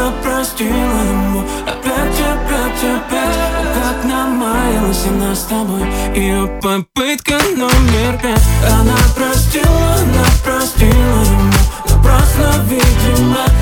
она простила ему. Опять, как намаялась она с тобой. Ее попытка номер 5. Она простила ему. Напрасно, видимо,